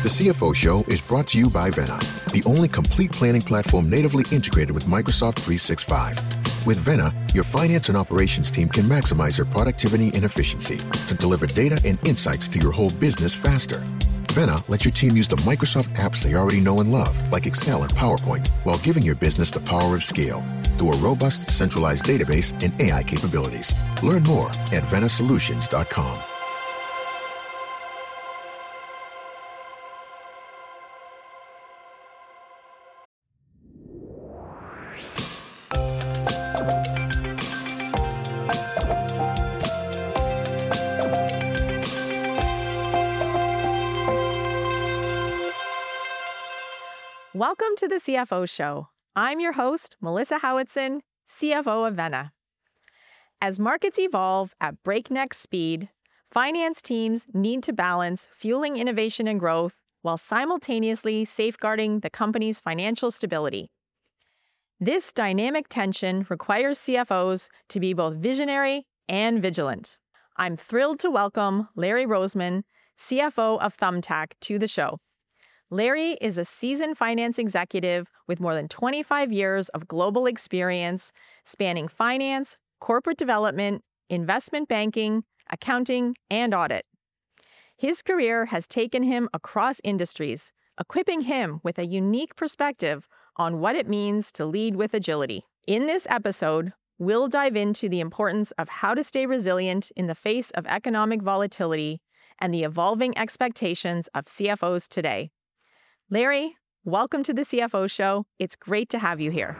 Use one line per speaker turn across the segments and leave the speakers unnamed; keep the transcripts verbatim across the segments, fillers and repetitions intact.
The C F O Show is brought to you by Vena, the only complete planning platform natively integrated with Microsoft three sixty-five. With Vena, your finance and operations team can maximize your productivity and efficiency to deliver data and insights to your whole business faster. Vena lets your team use the Microsoft apps they already know and love, like Excel and PowerPoint, while giving your business the power of scale through a robust, centralized database and A I capabilities. Learn more at vena solutions dot com.
Welcome to the C F O Show. I'm your host, Melissa Howitson, C F O of Vena. As markets evolve at breakneck speed, finance teams need to balance fueling innovation and growth while simultaneously safeguarding the company's financial stability. This dynamic tension requires C F Os to be both visionary and vigilant. I'm thrilled to welcome Larry Roseman, C F O of Thumbtack, to the show. Larry is a seasoned finance executive with more than twenty-five years of global experience spanning finance, corporate development, investment banking, accounting, and audit. His career has taken him across industries, equipping him with a unique perspective on what it means to lead with agility. In this episode, we'll dive into the importance of how to stay resilient in the face of economic volatility and the evolving expectations of C F Os today. Larry, welcome to the C F O Show. It's great to have you here.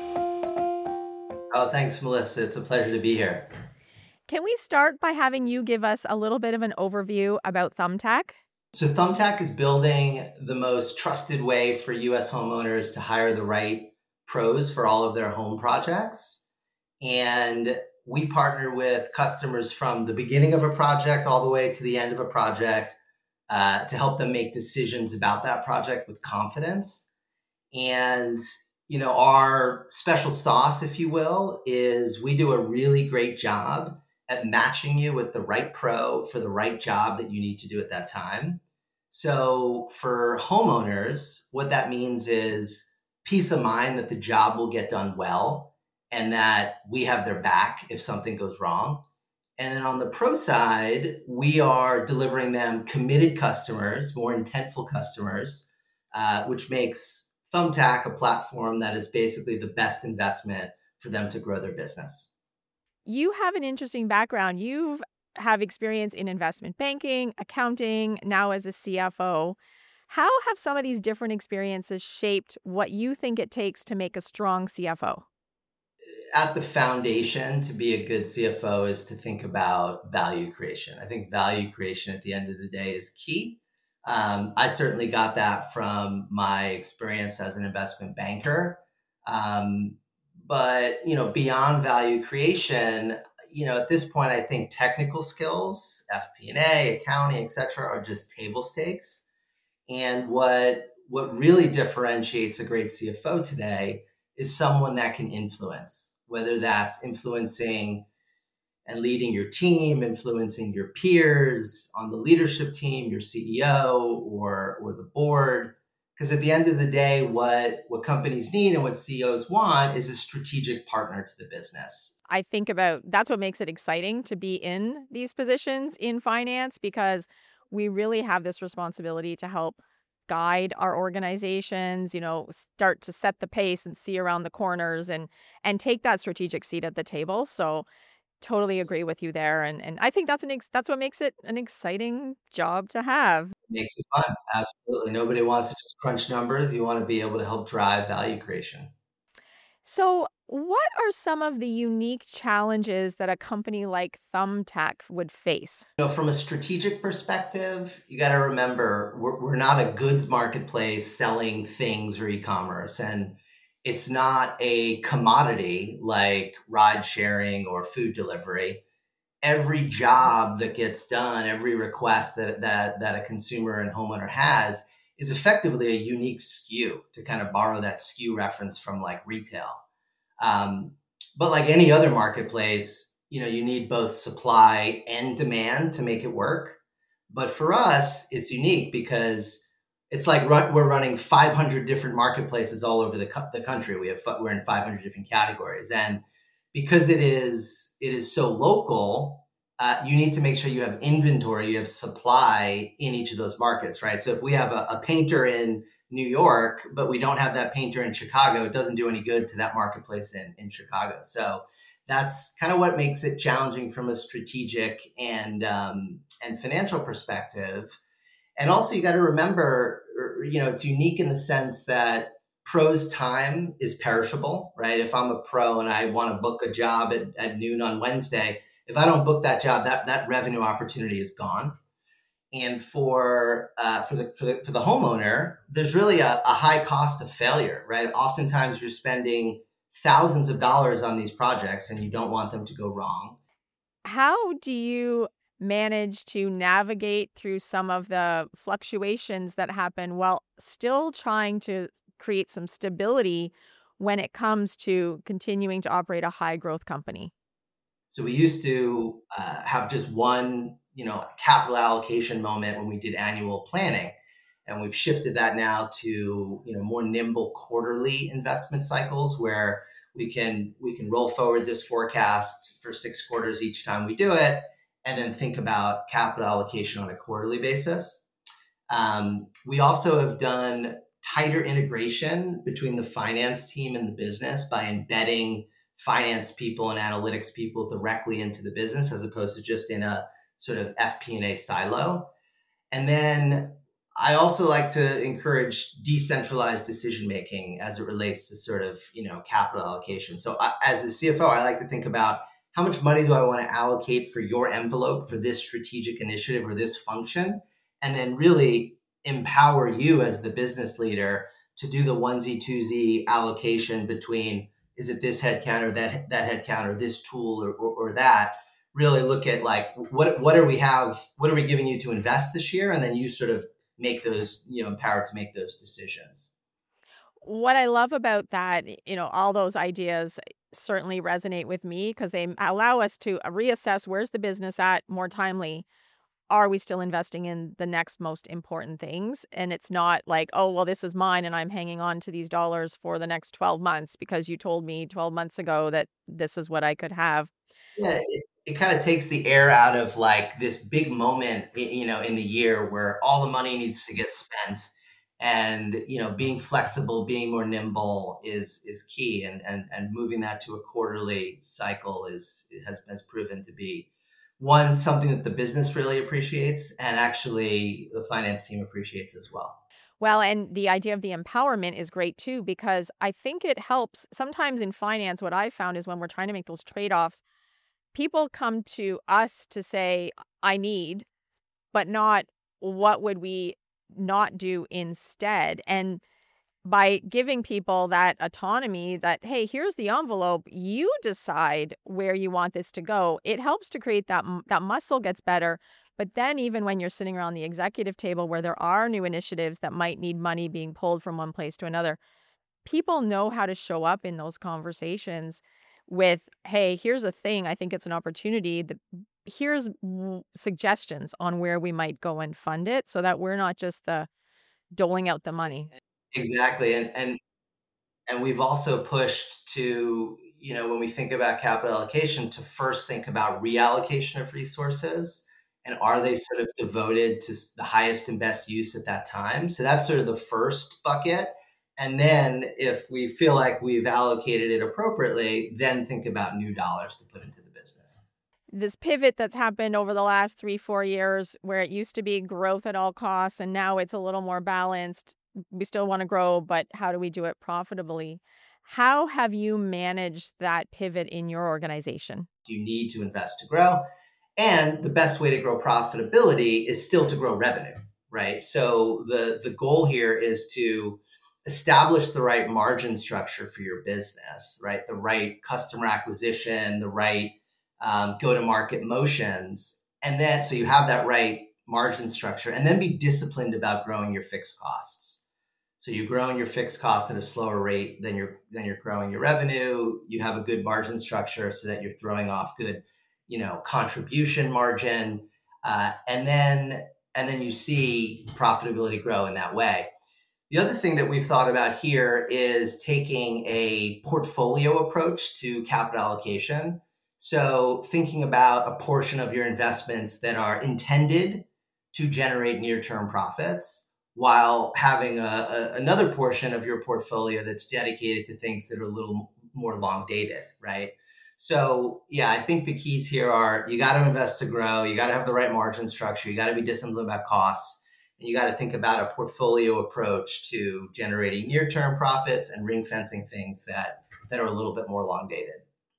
Oh, thanks, Melissa. It's a pleasure to be here.
Can we start by having you give us a little bit of an overview about Thumbtack?
So Thumbtack is building the most trusted way for U S homeowners to hire the right pros for all of their home projects. And we partner with customers from the beginning of a project all the way to the end of a project uh, to help them make decisions about that project with confidence. And, you know, our special sauce, if you will, is we do a really great job at matching you with the right pro for the right job that you need to do at that time. So for homeowners, what that means is peace of mind that the job will get done well and that we have their back if something goes wrong. And then on the pro side, we are delivering them committed customers, more intentful customers, uh, which makes Thumbtack a platform that is basically the best investment for them to grow their business.
You have an interesting background. You have experience in investment banking, accounting, now as a C F O. How have some of these different experiences shaped what you think it takes to make a strong C F O?
At the foundation to be a good C F O is to think about value creation. I think value creation at the end of the day is key. Um, I certainly got that from my experience as an investment banker. Um, but, you know, beyond value creation, you know, at this point, I think technical skills, F P and A, accounting, et cetera, are just table stakes. And what, what really differentiates a great C F O today is someone that can influence, whether that's influencing and leading your team, influencing your peers on the leadership team, your C E O or, or the board. Because at the end of the day, what, what companies need and what C E Os want is a strategic partner to the business.
I think about that's what makes it exciting to be in these positions in finance, because we really have this responsibility to help guide our organizations, you know, start to set the pace and see around the corners and and take that strategic seat at the table. So totally agree with you there. And and I think that's an ex- that's what makes it an exciting job to have.
Makes it fun. Absolutely. Nobody wants to just crunch numbers. You want to be able to help drive value creation.
So what are some of the unique challenges that a company like Thumbtack would face?
You know, from a strategic perspective, you got to remember we're, we're not a goods marketplace selling things or e-commerce, and it's not a commodity like ride sharing or food delivery. Every job that gets done, every request that that that a consumer and homeowner has is effectively a unique S K U, to kind of borrow that S K U reference from like retail. Um, but like any other marketplace, you know, you need both supply and demand to make it work. But for us, it's unique because it's like run, we're running five hundred different marketplaces all over the, co- the country. We have we're in five hundred different categories, and because it is it is so local, uh, you need to make sure you have inventory, you have supply in each of those markets, right? So if we have a, a painter in New York, but we don't have that painter in Chicago, it doesn't do any good to that marketplace in, in Chicago. So that's kind of what makes it challenging from a strategic and um, and financial perspective. And also, you got to remember, you know, it's unique in the sense that pro's time is perishable, right? If I'm a pro and I want to book a job at, at noon on Wednesday, if I don't book that job, that that revenue opportunity is gone. And for uh, for the, for the for the homeowner, there's really a, a high cost of failure, right? Oftentimes, you're spending thousands of dollars on these projects, and you don't want them to go wrong.
How do you manage to navigate through some of the fluctuations that happen while still trying to create some stability when it comes to continuing to operate a high growth company?
So we used to uh, have just one, you know, capital allocation moment when we did annual planning, and we've shifted that now to, you know, more nimble quarterly investment cycles where we can we can roll forward this forecast for six quarters each time we do it, and then think about capital allocation on a quarterly basis. Um, we also have done tighter integration between the finance team and the business by embedding finance people and analytics people directly into the business as opposed to just in a sort of F P and A silo. And then I also like to encourage decentralized decision making as it relates to sort of, you know, capital allocation. So I, as the C F O, I like to think about how much money do I want to allocate for your envelope for this strategic initiative or this function, and then really empower you as the business leader to do the onesie twosie allocation between, is it this headcount or that that headcount or this tool or, or, or that. Really look at like what what are we have what are we giving you to invest this year, and then you sort of make those, you know, empowered to make those decisions.
What I love about that, you know, all those ideas certainly resonate with me because they allow us to reassess where's the business at more timely. Are we still investing in the next most important things? And it's not like, oh, well, this is mine and I'm hanging on to these dollars for the next twelve months because you told me twelve months ago that this is what I could have.
Yeah, it, it kind of takes the air out of like this big moment, you know, in the year where all the money needs to get spent, and you know, being flexible, being more nimble is is key, and and and moving that to a quarterly cycle is has has proven to be one something that the business really appreciates, and actually the finance team appreciates as well.
Well, and the idea of the empowerment is great too, because I think it helps. Sometimes in finance, what I've found is when we're trying to make those trade offs, people come to us to say, I need, but not what would we not do instead. And by giving people that autonomy that, hey, here's the envelope, you decide where you want this to go, it helps to create that, m- that muscle gets better. But then even when you're sitting around the executive table where there are new initiatives that might need money being pulled from one place to another, people know how to show up in those conversations with, hey, here's a thing. I think it's an opportunity. The, here's w- suggestions on where we might go and fund it so that we're not just the doling out the money.
Exactly, and and and we've also pushed to, you know, when we think about capital allocation, to first think about reallocation of resources, and are they sort of devoted to the highest and best use at that time. So that's sort of the first bucket. And then if we feel like we've allocated it appropriately, then think about new dollars to put into the business.
This pivot that's happened over the last three, four years, where it used to be growth at all costs, and now it's a little more balanced. We still want to grow, but how do we do it profitably? How have you managed that pivot in your organization?
You need to invest to grow. And the best way to grow profitability is still to grow revenue, right? So the, the goal here is to establish the right margin structure for your business, right? The right customer acquisition, the right um, go-to-market motions. And then, so you have that right margin structure, and then be disciplined about growing your fixed costs. So you're growing your fixed costs at a slower rate than you're, than you're growing your revenue. You have a good margin structure so that you're throwing off good, you know, contribution margin. Uh, and then and then you see profitability grow in that way. The other thing that we've thought about here is taking a portfolio approach to capital allocation. So thinking about a portion of your investments that are intended to generate near-term profits, while having a, a, another portion of your portfolio that's dedicated to things that are a little more long dated, right? So yeah, I think the keys here are you got to invest to grow, you got to have the right margin structure, you got to be disciplined about costs, and you got to think about a portfolio approach to generating near-term profits and ring fencing things that, that are a little bit more long dated.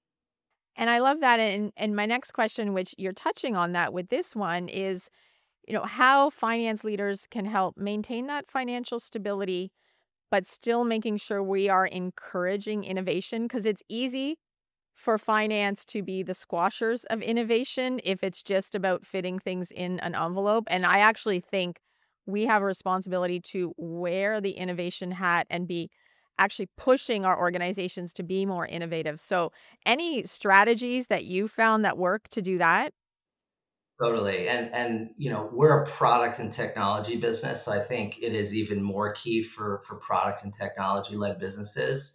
And I love that. And, and my next question, which you're touching on that with this one, is, you know, how finance leaders can help maintain that financial stability, but still making sure we are encouraging innovation, because it's easy for finance to be the squashers of innovation if it's just about fitting things in an envelope. And I actually think we have a responsibility to wear the innovation hat and be actually pushing our organizations to be more innovative. So any strategies that you found that work to do that?
Totally. And and you know, we're a product and technology business. So I think it is even more key for for product and technology led businesses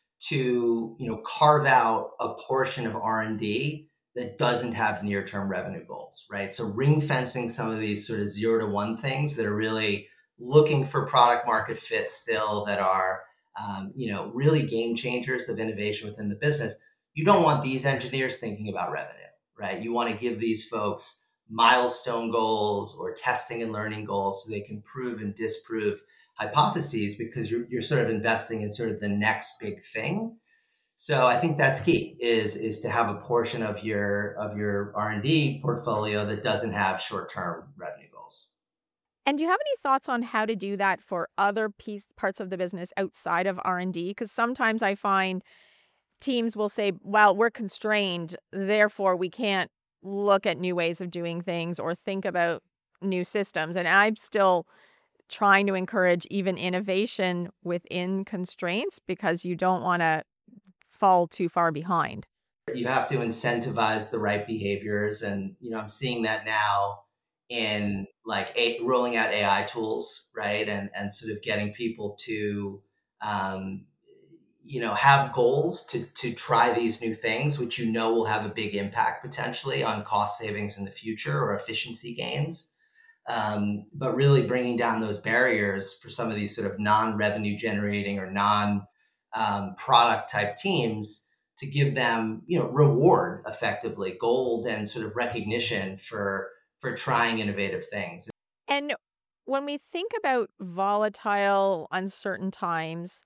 to, you know, carve out a portion of R and D that doesn't have near-term revenue goals, right? So ring fencing some of these sort of zero to one things that are really looking for product market fit still, that are, um, you know, really game changers of innovation within the business. You don't want these engineers thinking about revenue, right? You want to give these folks milestone goals or testing and learning goals so they can prove and disprove hypotheses, because you're, you're sort of investing in sort of the next big thing. So I think that's key, is is to have a portion of your of your R and D portfolio that doesn't have short-term revenue goals.
And do you have any thoughts on how to do that for other piece parts of the business outside of R and D? Because sometimes I find teams will say, well, we're constrained, therefore we can't look at new ways of doing things or think about new systems. And I'm still trying to encourage even innovation within constraints, because you don't want to fall too far behind.
You have to incentivize the right behaviors. And, you know, I'm seeing that now in like a, rolling out A I tools, right? And, and sort of getting people to, um, you know, have goals to, to try these new things, which, you know, will have a big impact potentially on cost savings in the future or efficiency gains. Um, but really bringing down those barriers for some of these sort of non-revenue generating or non um, product type teams, to give them, you know, reward effectively, gold and sort of recognition for for trying innovative things.
And when we think about volatile, uncertain times,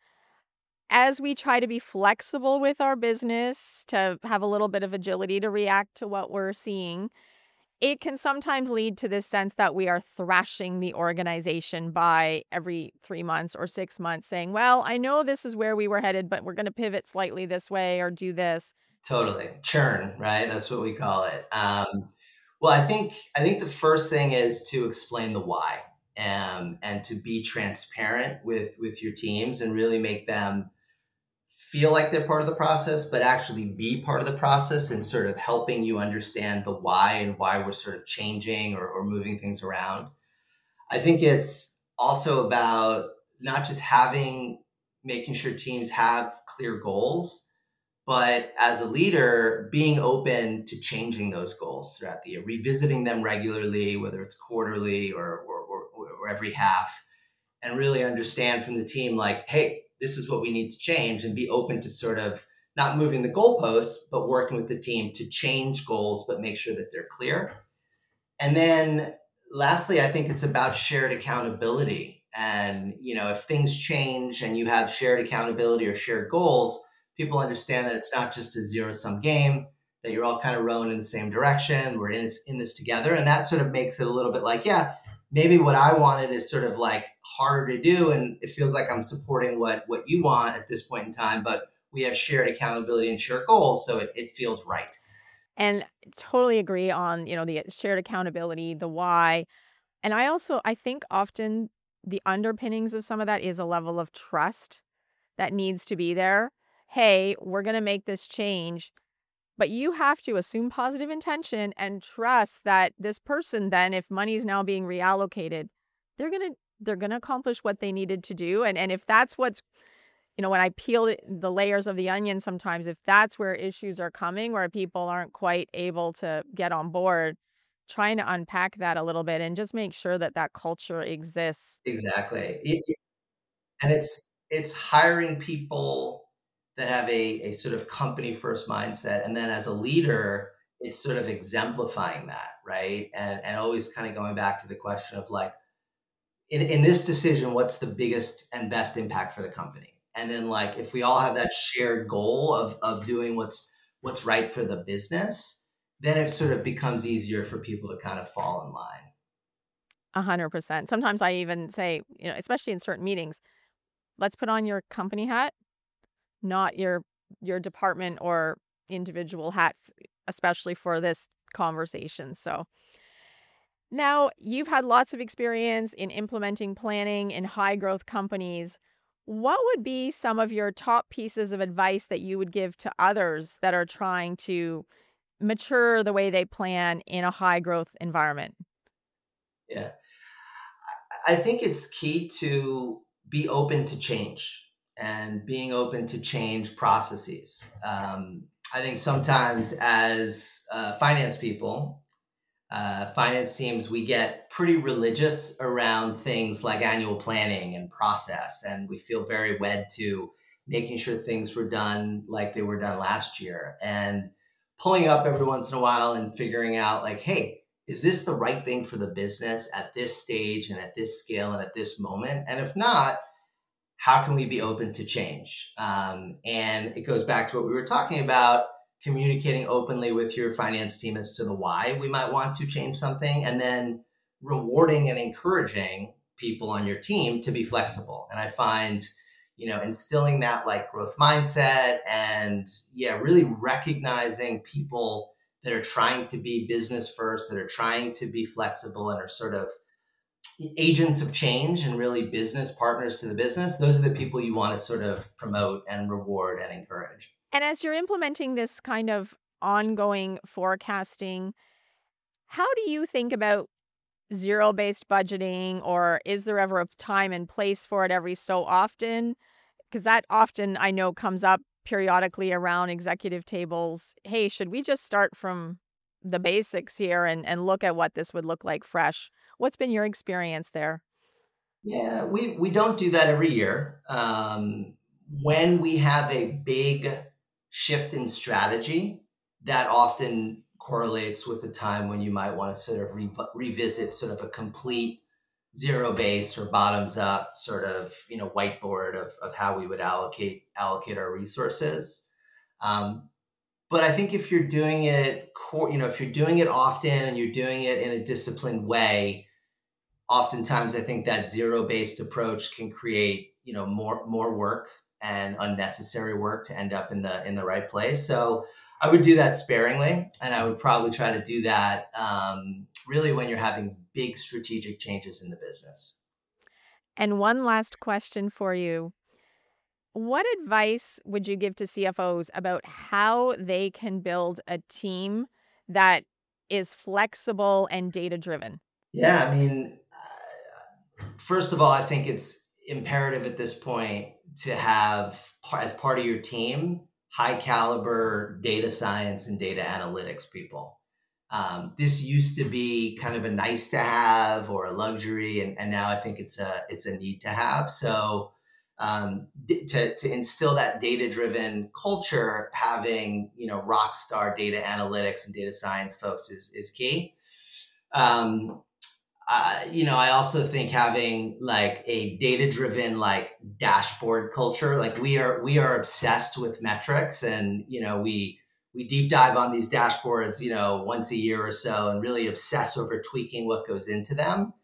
as we try to be flexible with our business, to have a little bit of agility to react to what we're seeing, it can sometimes lead to this sense that we are thrashing the organization by every three months or six months saying, well, I know this is where we were headed, but we're going to pivot slightly this way or do this.
Totally. Churn, right? That's what we call it. Um, well, I think I think the first thing is to explain the why, um, and to be transparent with with your teams and really make them feel like they're part of the process, but actually be part of the process, and sort of helping you understand the why and why we're sort of changing or, or moving things around. I think it's also about not just having, making sure teams have clear goals, but as a leader, being open to changing those goals throughout the year, revisiting them regularly, whether it's quarterly or, or, or, or every half, and really understand from the team, like, hey, this is what we need to change, and be open to sort of not moving the goalposts, but working with the team to change goals, but make sure that they're clear. And then lastly, I think it's about shared accountability. And, you know, if things change and you have shared accountability or shared goals, people understand that it's not just a zero sum game, that you're all kind of rowing in the same direction. We're in this, in this together. And that sort of makes it a little bit like, yeah, maybe what I wanted is sort of like harder to do. And it feels like I'm supporting what, what you want at this point in time, but we have shared accountability and shared goals. So it, it feels right.
And totally agree on, you know, the shared accountability, the why. And I also, I think often the underpinnings of some of that is a level of trust that needs to be there. Hey, we're going to make this change. But you have to assume positive intention and trust that this person then, if money is now being reallocated, they're going to they're going to accomplish what they needed to do. And and if that's what's, you know, when I peel it- the layers of the onion sometimes, if that's where issues are coming, where people aren't quite able to get on board, trying to unpack that a little bit and just make sure that that culture exists.
Exactly. It- it- and it's it's hiring people that have a, a sort of company first mindset. And then as a leader, it's sort of exemplifying that, right? And and always kind of going back to the question of like, in, in this decision, what's the biggest and best impact for the company? And then like if we all have that shared goal of of doing what's what's right for the business, then it sort of becomes easier for people to kind of fall in line.
A hundred percent. Sometimes I even say, you know, especially in certain meetings, let's put on your company hat, not your your department or individual hat, f- especially for this conversation. So now you've had lots of experience in implementing planning in high growth companies. What would be some of your top pieces of advice that you would give to others that are trying to mature the way they plan in a high growth environment?
Yeah. I think it's key to be open to change and being open to change processes. Um, I think sometimes as uh, finance people, uh, finance teams, we get pretty religious around things like annual planning and process, and we feel very wed to making sure things were done like they were done last year. And pulling up every once in a while and figuring out like, hey, is this the right thing for the business at this stage and at this scale and at this moment? And if not, how can we be open to change? Um, and it goes back to what we were talking about, communicating openly with your finance team as to the why we might want to change something, and then rewarding and encouraging people on your team to be flexible. And I find, you know, instilling that like growth mindset and yeah, really recognizing people that are trying to be business first, that are trying to be flexible and are sort of agents of change and really business partners to the business. Those are the people you want to sort of promote and reward and encourage.
And as you're implementing this kind of ongoing forecasting, how do you think about zero based budgeting, or is there ever a time and place for it every so often? Because that often I know comes up periodically around executive tables. Hey, should we just start from the basics here and, and look at what this would look like fresh? What's been your experience there?
Yeah, we, we don't do that every year. Um, when we have a big shift in strategy, that often correlates with the time when you might want to sort of re- revisit sort of a complete zero base or bottoms up sort of, you know, whiteboard of, of how we would allocate allocate our resources. Um, but I think if you're doing it, core, you know, if you're doing it often and you're doing it in a disciplined way, oftentimes I think that zero-based approach can create, you know, more more work and unnecessary work to end up in the in the right place. So I would do that sparingly, and I would probably try to do that um, really when you're having big strategic changes in the business.
And one last question for you. What advice would you give to C F Os about how they can build a team that is flexible and data driven?
Yeah, I mean, first of all, I think it's imperative at this point to have, as part of your team, high caliber data science and data analytics people. Um, this used to be kind of a nice to have or a luxury, and, and now I think it's a it's a need to have. So um, d- to to instill that data driven culture, having you know rock star data analytics and data science folks is is key. Um, uh, you know, I also think having like a data driven like dashboard culture, like we are we are obsessed with metrics, and you know we we deep dive on these dashboards, you know, once a year or so, and really obsess over tweaking what goes into them.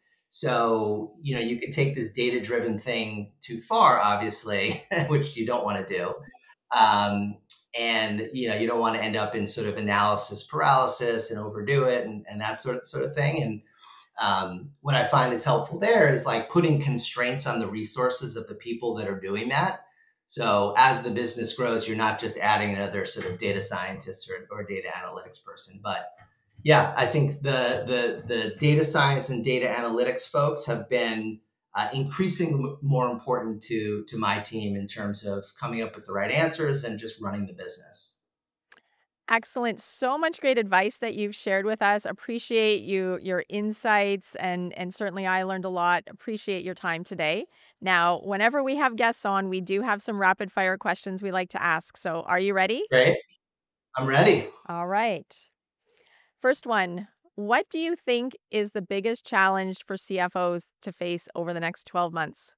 So you know, you could take this data driven thing too far, obviously, which you don't want to do. Um, and you know, you don't want to end up in sort of analysis paralysis and overdo it, and, and that sort of sort of thing. And um, what I find is helpful there is like putting constraints on the resources of the people that are doing that. So as the business grows, you're not just adding another sort of data scientist or, or data analytics person. But yeah, I think the, the, the data science and data analytics folks have been uh, increasingly more important to, to my team in terms of coming up with the right answers and just running the business.
Excellent. So much great advice that you've shared with us. Appreciate you, your insights, and and certainly I learned a lot. Appreciate your time today. Now, whenever we have guests on, we do have some rapid fire questions we like to ask. So are you ready?
Great. I'm ready.
All right. First one, what do you think is the biggest challenge for C F Os to face over the next twelve months?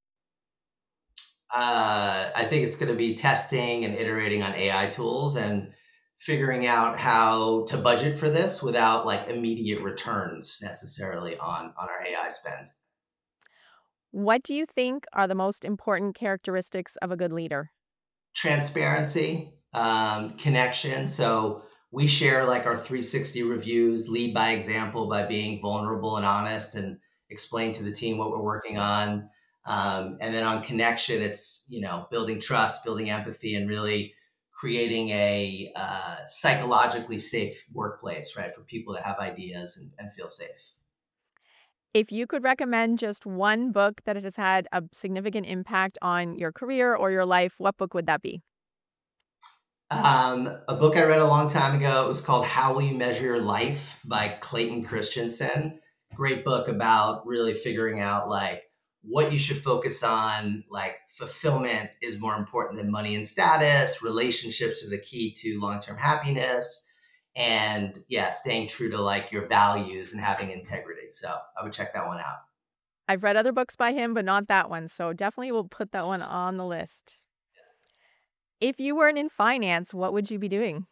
Uh, I think it's going to be testing and iterating on A I tools and figuring out how to budget for this without like immediate returns necessarily on, on our A I spend.
What do you think are the most important characteristics of a good leader?
Transparency, um, connection. So we share like our three sixty reviews, lead by example by being vulnerable and honest and explain to the team what we're working on. Um, and then on connection, it's, you know, building trust, building empathy, and really creating a uh, psychologically safe workplace, right, for people to have ideas and, and feel safe.
If you could recommend just one book that has had a significant impact on your career or your life, what book would that be?
Um, a book I read a long time ago, it was called How Will You Measure Your Life by Clayton Christensen. Great book about really figuring out like what you should focus on. Like fulfillment is more important than money and status. Relationships are the key to long-term happiness. And yeah, staying true to like your values and having integrity. So I would check that one out.
I've read other books by him, but not that one. So definitely we'll put that one on the list. If you weren't in finance, what would you be doing?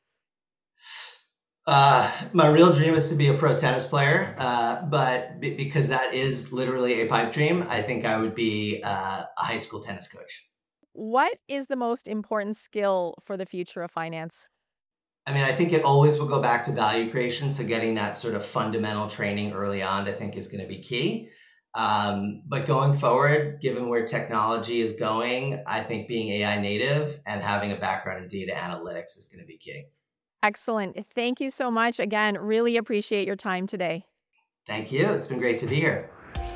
Uh, my real dream is to be a pro tennis player, uh, but b- because that is literally a pipe dream, I think I would be uh, a high school tennis coach.
What is the most important skill for the future of finance?
I mean, I think it always will go back to value creation. So getting that sort of fundamental training early on, I think is going to be key. Um, but going forward, given where technology is going, I think being A I native and having a background in data analytics is going to be key.
Excellent. Thank you so much. Again, really appreciate your time today.
Thank you. It's been great to be here.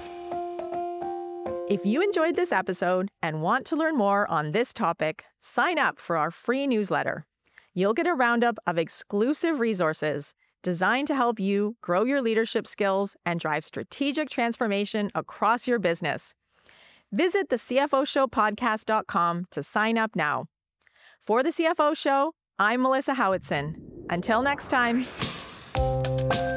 If you enjoyed this episode and want to learn more on this topic, sign up for our free newsletter. You'll get a roundup of exclusive resources designed to help you grow your leadership skills and drive strategic transformation across your business. Visit the C F O show podcast dot com to sign up now. For the C F O Show, I'm Melissa Howitson. Until next time.